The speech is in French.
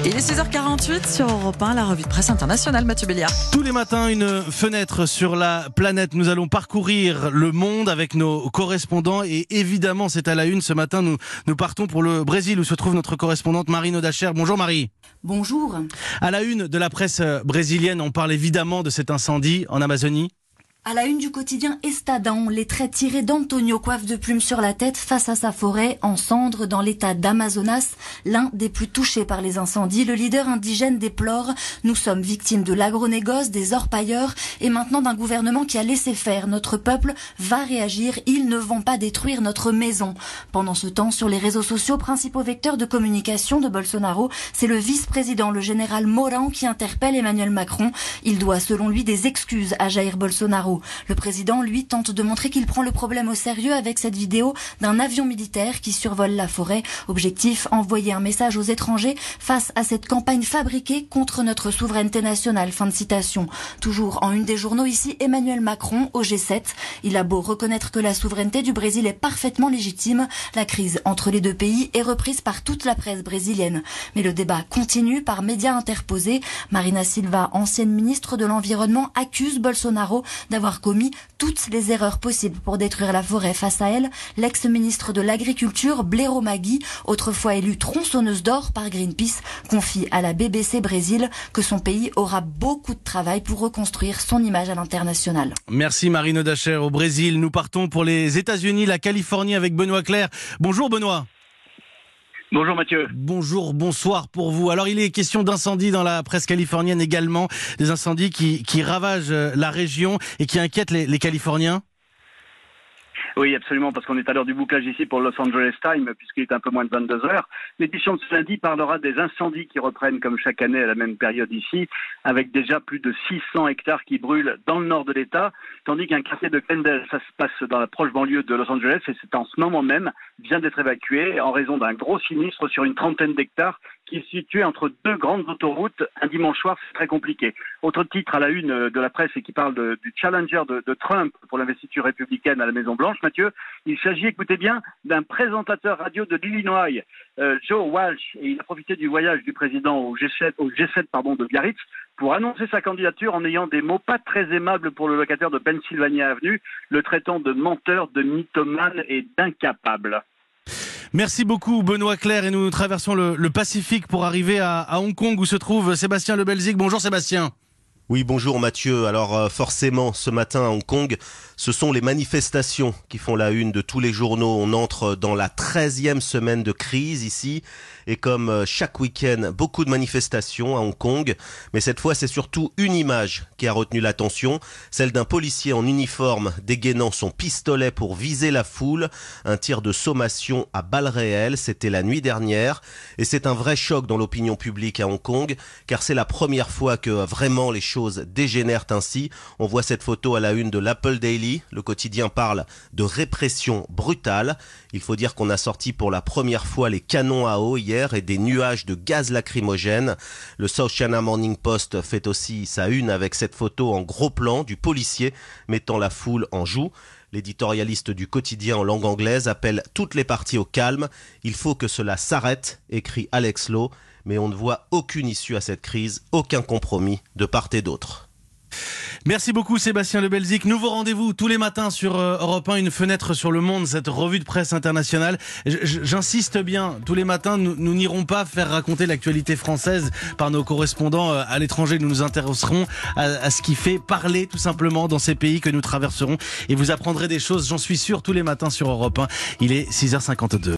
Il est 6h48 sur Europe 1, la revue de presse internationale, Mathieu Béliard. Tous les matins, une fenêtre sur la planète. Nous allons parcourir le monde avec nos correspondants et évidemment, c'est à la une. Ce matin, nous partons pour le Brésil où se trouve notre correspondante Marine Odacher. Bonjour Marie. Bonjour. À la une de la presse brésilienne, on parle évidemment de cet incendie en Amazonie. À la une du quotidien Estadão, les traits tirés d'Antonio, coiffe de plumes sur la tête face à sa forêt en cendres dans l'état d'Amazonas, l'un des plus touchés par les incendies. Le leader indigène déplore: nous sommes victimes de l'agronégoce, des orpailleurs et maintenant d'un gouvernement qui a laissé faire. Notre peuple va réagir, ils ne vont pas détruire notre maison. Pendant ce temps, sur les réseaux sociaux, principaux vecteurs de communication de Bolsonaro, c'est le vice-président, le général Mourão, qui interpelle Emmanuel Macron. Il doit, selon lui, des excuses à Jair Bolsonaro. Le président, lui, tente de montrer qu'il prend le problème au sérieux avec cette vidéo d'un avion militaire qui survole la forêt. Objectif, envoyer un message aux étrangers face à cette campagne fabriquée contre notre souveraineté nationale. Fin de citation. Toujours en une des journaux ici, Emmanuel Macron au G7. Il a beau reconnaître que la souveraineté du Brésil est parfaitement légitime, la crise entre les deux pays est reprise par toute la presse brésilienne. Mais le débat continue par médias interposés. Marina Silva, ancienne ministre de l'Environnement, accuse Bolsonaro d'avoir commis toutes les erreurs possibles pour détruire la forêt. Face à elle, l'ex-ministre de l'Agriculture, Blairo Magui, autrefois élue tronçonneuse d'or par Greenpeace, confie à la BBC Brésil que son pays aura beaucoup de travail pour reconstruire son image à l'international. Merci Marine Odacher. Au Brésil, nous partons pour les États-Unis, la Californie avec Benoît Clerc. Bonjour Benoît. Bonjour Mathieu. Bonjour, bonsoir pour vous. Alors il est question d'incendies dans la presse californienne également, des incendies qui ravagent la région et qui inquiètent les Californiens. Oui, absolument, parce qu'on est à l'heure du bouclage ici pour Los Angeles Times, puisqu'il est un peu moins de 22 heures. L'édition de ce lundi parlera des incendies qui reprennent comme chaque année à la même période ici, avec déjà plus de 600 hectares qui brûlent dans le nord de l'État, tandis qu'un quartier de Glendale, ça se passe dans la proche banlieue de Los Angeles, et c'est en ce moment même, vient d'être évacué en raison d'un gros sinistre sur une trentaine d'hectares qui est situé entre deux grandes autoroutes. Un dimanche soir, c'est très compliqué. Autre titre à la une de la presse et qui parle du challenger de Trump pour l'investiture républicaine à la Maison-Blanche, Mathieu. Il s'agit, écoutez bien, d'un présentateur radio de l'Illinois, Joe Walsh, et il a profité du voyage du président au G7 de Biarritz pour annoncer sa candidature en ayant des mots pas très aimables pour le locataire de Pennsylvania Avenue, le traitant de menteur, de mythomane et d'incapable. Merci beaucoup Benoît Clerc et nous traversons le Pacifique pour arriver à Hong Kong où se trouve Sébastien Lebelzik. Bonjour Sébastien. Oui, bonjour Mathieu. Alors forcément, ce matin à Hong Kong, ce sont les manifestations qui font la une de tous les journaux. On entre dans la 13e semaine de crise ici. Et comme chaque week-end, beaucoup de manifestations à Hong Kong. Mais cette fois, c'est surtout une image qui a retenu l'attention. Celle d'un policier en uniforme dégainant son pistolet pour viser la foule. Un tir de sommation à balles réelles. C'était la nuit dernière. Et c'est un vrai choc dans l'opinion publique à Hong Kong. Car c'est la première fois que vraiment les choses dégénèrent ainsi. On voit cette photo à la une de l'Apple Daily. Le quotidien parle de répression brutale. Il faut dire qu'on a sorti pour la première fois les canons à eau hier et des nuages de gaz lacrymogène. Le South China Morning Post fait aussi sa une avec cette photo en gros plan du policier mettant la foule en joue. L'éditorialiste du quotidien en langue anglaise appelle toutes les parties au calme. Il faut que cela s'arrête, écrit Alex Lowe. Mais on ne voit aucune issue à cette crise, aucun compromis de part et d'autre. Merci beaucoup Sébastien Lebelzik. Nouveau rendez-vous tous les matins sur Europe 1, une fenêtre sur le monde, cette revue de presse internationale. J'insiste bien, tous les matins, nous n'irons pas faire raconter l'actualité française par nos correspondants à l'étranger. Nous nous intéresserons à ce qui fait parler tout simplement dans ces pays que nous traverserons. Et vous apprendrez des choses, j'en suis sûr, tous les matins sur Europe 1. Il est 6h52.